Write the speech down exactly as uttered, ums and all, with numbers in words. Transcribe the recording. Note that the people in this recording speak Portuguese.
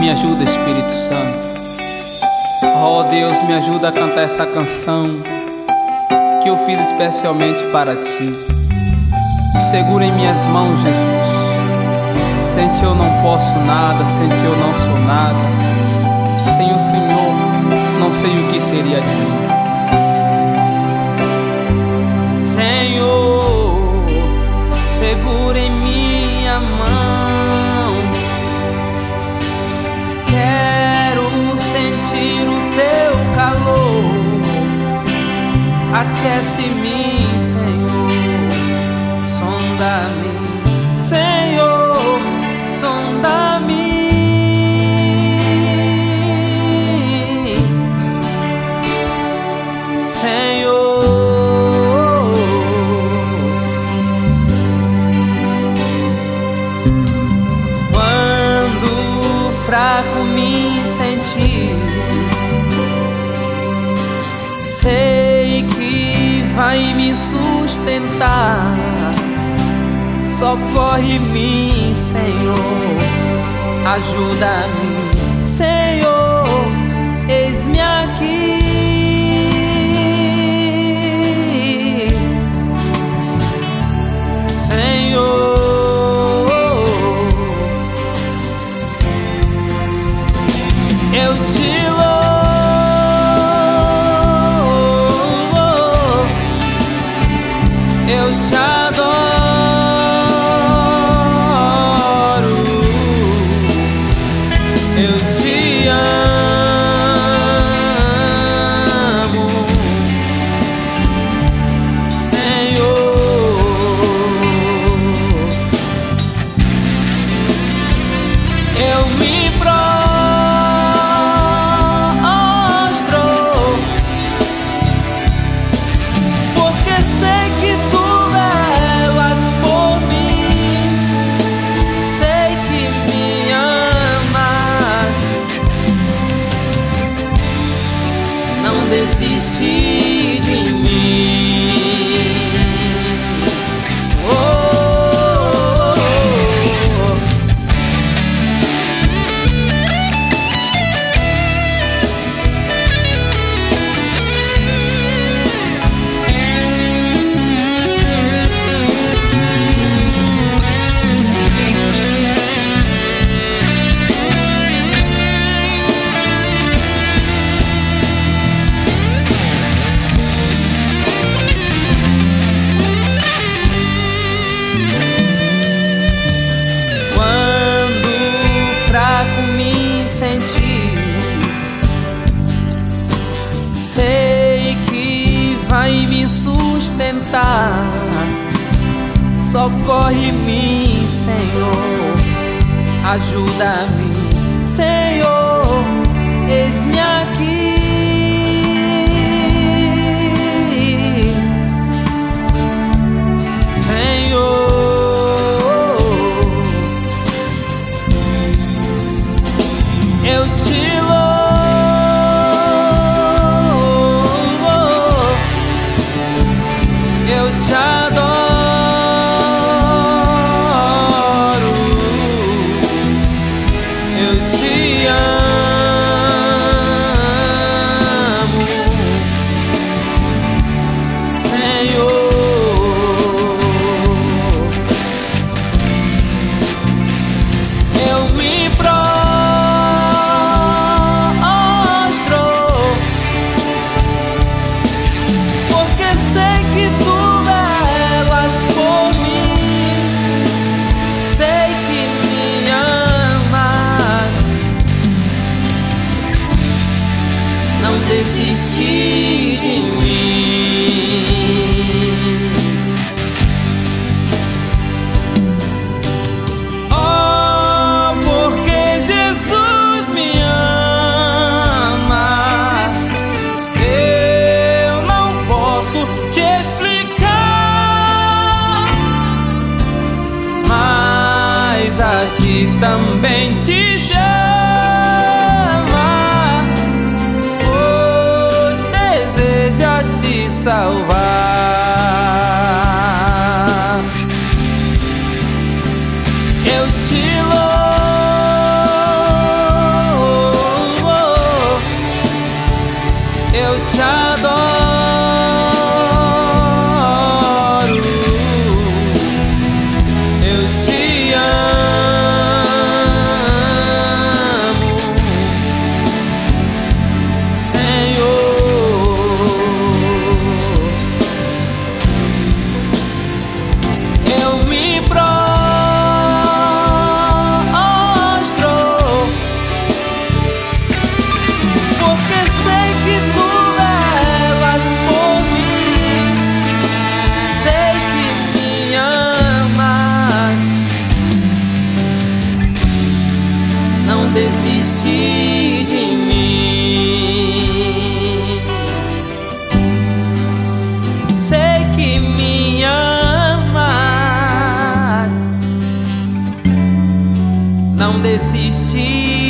Me ajuda, Espírito Santo. Oh Deus, me ajuda a cantar essa canção que eu fiz especialmente para Ti. Segura em minhas mãos, Jesus. Sem Ti eu não posso nada, sem Ti eu não sou nada. Sem o Senhor, não sei o que seria de mim. Senhor, segura em minha mão. Quero sentir o Teu calor. Aquece-me, Senhor. Sonda-me, Senhor. Sonda-me. Fraco me sentir, sei que vai me sustentar. Socorre-me, Senhor, ajuda-me, Senhor, eis-me aqui. Senhor, eu te louvo, eu te adoro, eu te amo, Senhor. Eu me prostro desistir de mim. Oh, oh, oh. Sei que vai me sustentar. Socorre-me, Senhor, ajuda-me, Senhor, eis-me aqui. Senhor, eu te louvo, eu te adoro, eu te amo, Senhor. Eu me prostro, porque sei que Tu desistir de mim. Oh, porque Jesus me ama, eu não posso te explicar, mas a Ti também te chama. Te salvar. Eu te louvo, não desiste.